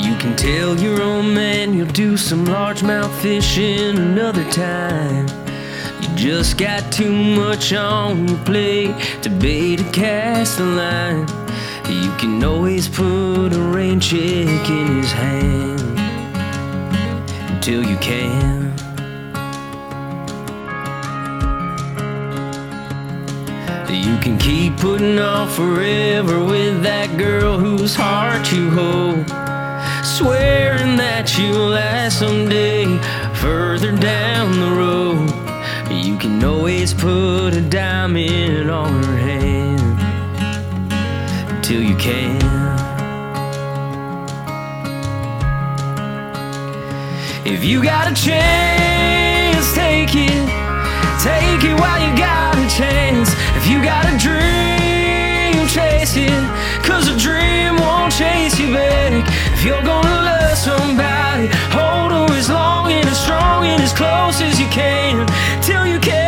You can tell your old man you'll do some largemouth fishing another time. You just got too much on your plate to bait or cast a line. You can always put a rain check in his hand until you can. You can keep putting off forever with that girl whose heart you hold, swearing that you'll last someday further down the road. You can always put a diamond on her hand until you can. If you got a chance, take it. Take it while you got a chance. If you got a dream, chase it, 'cause a dream won't chase you back. If you're gonna love somebody, hold her as long and as strong and as close as you can till you can.